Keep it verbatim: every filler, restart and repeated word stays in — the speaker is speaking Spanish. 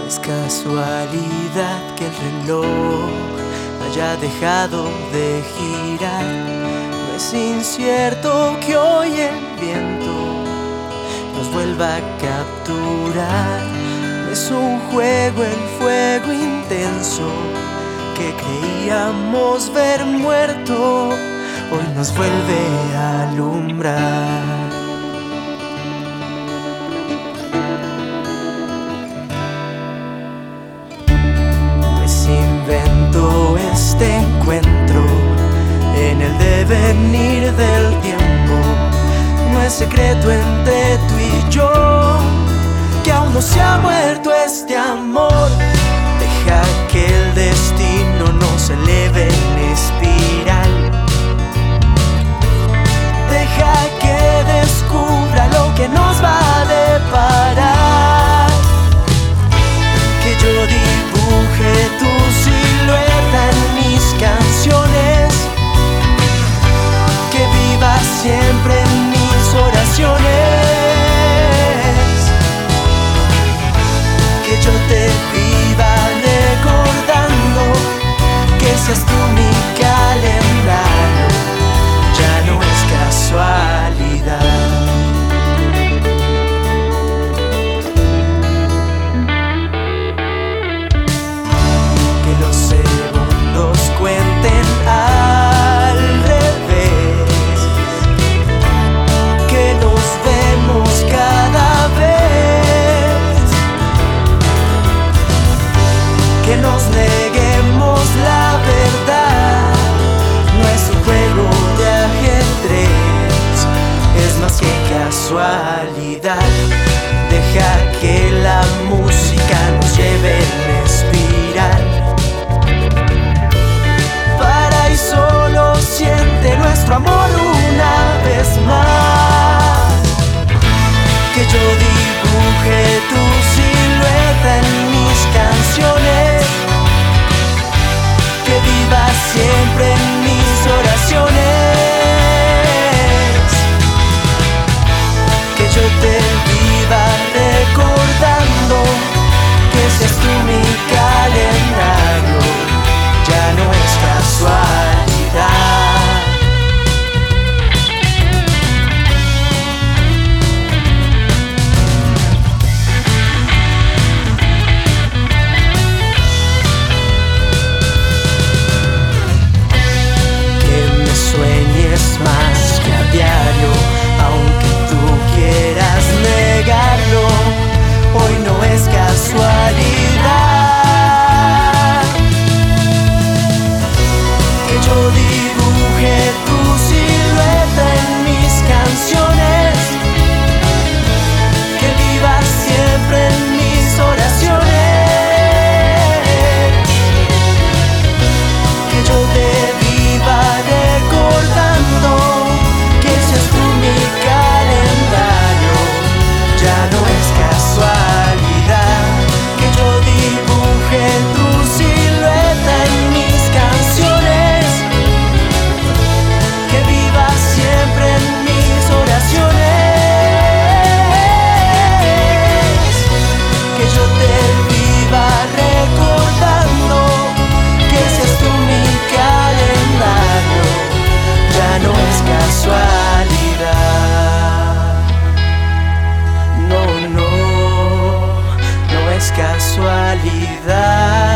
es casualidad que el reloj haya dejado de girar. No es incierto que hoy el viento nos vuelva a capturar. No es un juego el fuego intenso que creíamos ver muerto, hoy nos vuelve a alumbrar. Invento este encuentro en el devenir del tiempo. No es secreto entre tú y yo que aún no se ha muerto este amor. Deja que el destino nos eleve en espiral. Deja que descubra lo que nos va a deparar. Que yo dibuje tu silueta en mis canciones, que viva siempre en mis oraciones, que yo te viva recordando, que seas tú mi calendario, ya no es casualidad. Cuenten al revés, que nos vemos cada vez, que nos neguemos la verdad. No es un juego de ajedrez, es más que casualidad. Deja que la música nos lleve en espiral. Solo siente nuestro amor una vez más. Que yo dibuje tu silueta en mis canciones, que viva siempre en mis oraciones, que yo te viva recordando, que seas tú mi calendario, ya no es casual. Más que a diario, aunque tú quieras negarlo, hoy no es casualidad. Que yo dibuje tu silueta en mis canciones, que viva siempre en mis oraciones, que yo te viva recordando, que seas tú mi calendario, ya no es casualidad. Que yo dibuje tu silueta en mis canciones, que viva siempre en mis oraciones, que yo te viva recordando, que seas tú mi calendario, ya no es casualidad. No, no, no es casualidad.